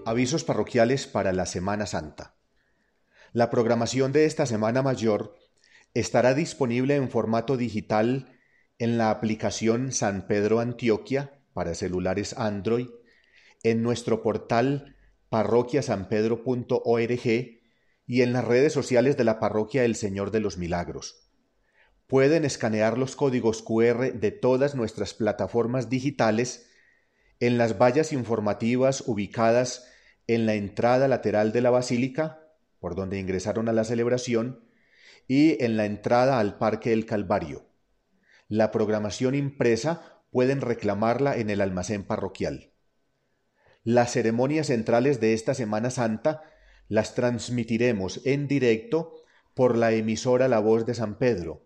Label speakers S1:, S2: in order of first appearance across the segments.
S1: Avisos parroquiales para la Semana Santa. La programación de esta Semana Mayor estará disponible en formato digital en la aplicación San Pedro Antioquia para celulares Android, en nuestro portal parroquiasanpedro.org y en las redes sociales de la Parroquia El Señor de los Milagros. Pueden escanear los códigos QR de todas nuestras plataformas digitales en las vallas informativas ubicadas en la entrada lateral de la Basílica, por donde ingresaron a la celebración, y en la entrada al Parque del Calvario. La programación impresa pueden reclamarla en el almacén parroquial. Las ceremonias centrales de esta Semana Santa las transmitiremos en directo por la emisora La Voz de San Pedro,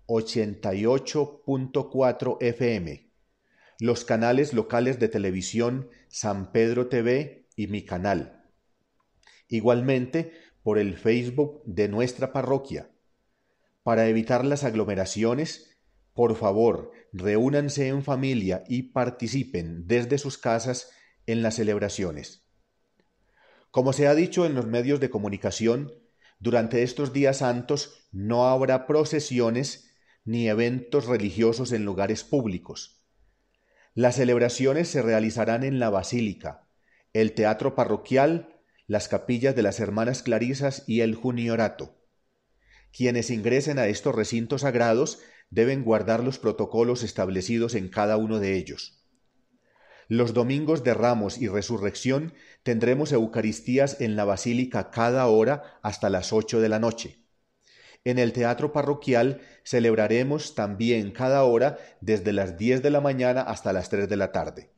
S1: 88.4 FM, los canales locales de televisión San Pedro TV y Mi Canal. Igualmente por el Facebook de nuestra parroquia. Para evitar las aglomeraciones, por favor, reúnanse en familia y participen desde sus casas en las celebraciones. Como se ha dicho en los medios de comunicación, durante estos días santos no habrá procesiones ni eventos religiosos en lugares públicos. Las celebraciones se realizarán en la Basílica, el Teatro Parroquial, las capillas de las Hermanas Clarisas y el Juniorato. Quienes ingresen a estos recintos sagrados deben guardar los protocolos establecidos en cada uno de ellos. Los domingos de Ramos y Resurrección tendremos Eucaristías en la Basílica cada hora hasta las 8 de la noche. En el Teatro Parroquial celebraremos también cada hora desde las 10 de la mañana hasta las 3 de la tarde.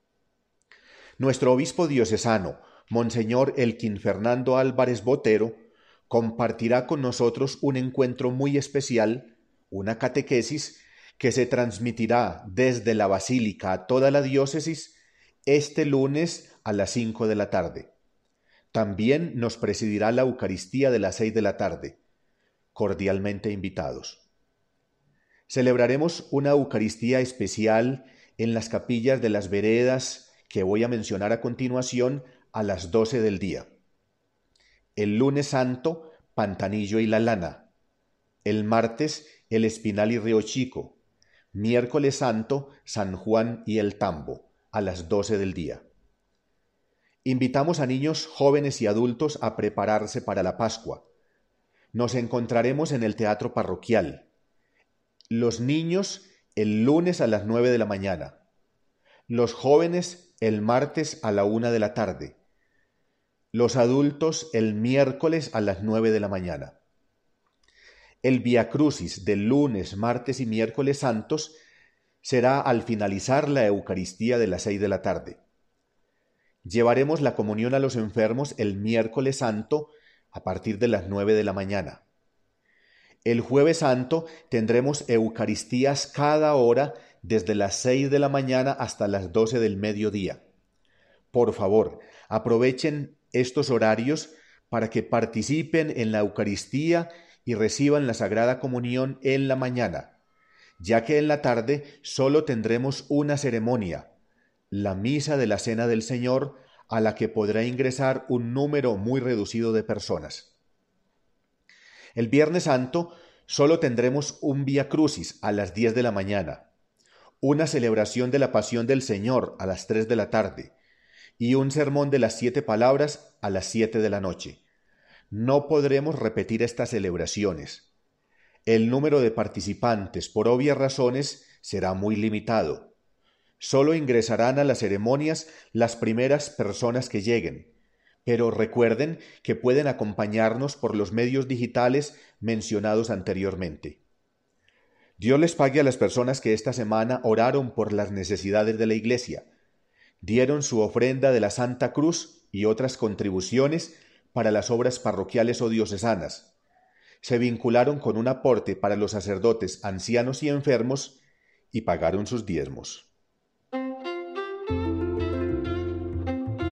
S1: Nuestro obispo diocesano, Monseñor Elkin Fernando Álvarez Botero, compartirá con nosotros un encuentro muy especial, una catequesis, que se transmitirá desde la Basílica a toda la diócesis este lunes a las 5 de la tarde. También nos presidirá la Eucaristía de las 6 de la tarde. Cordialmente invitados. Celebraremos una Eucaristía especial en las capillas de las veredas que voy a mencionar a continuación a las 12 del día. El lunes santo, Pantanillo y La Lana. El martes, El Espinal y Río Chico. Miércoles santo, San Juan y El Tambo, a las 12 del día. Invitamos a niños, jóvenes y adultos a prepararse para la Pascua. Nos encontraremos en el Teatro Parroquial. Los niños el lunes a las 9 de la mañana. Los jóvenes el martes a la 1 de la tarde. Los adultos el miércoles a las 9 de la mañana. El Viacrucis del lunes, martes y miércoles santos será al finalizar la Eucaristía de las 6 de la tarde. Llevaremos la comunión a los enfermos el miércoles santo a partir de las 9 de la mañana. El jueves santo tendremos Eucaristías cada hora desde las 6 de la mañana hasta las 12 del mediodía. Por favor, aprovechen estos horarios para que participen en la Eucaristía y reciban la Sagrada Comunión en la mañana, ya que en la tarde solo tendremos una ceremonia, la Misa de la Cena del Señor, a la que podrá ingresar un número muy reducido de personas. El Viernes Santo solo tendremos un Vía Crucis a las 10 de la mañana, una celebración de la Pasión del Señor a las 3 de la tarde y un sermón de las 7 palabras a las 7 de la noche. No podremos repetir estas celebraciones. El número de participantes, por obvias razones, será muy limitado. Solo ingresarán a las ceremonias las primeras personas que lleguen, pero recuerden que pueden acompañarnos por los medios digitales mencionados anteriormente. Dios les pague a las personas que esta semana oraron por las necesidades de la Iglesia, dieron su ofrenda de la Santa Cruz y otras contribuciones para las obras parroquiales o diocesanas, se vincularon con un aporte para los sacerdotes, ancianos y enfermos y pagaron sus diezmos.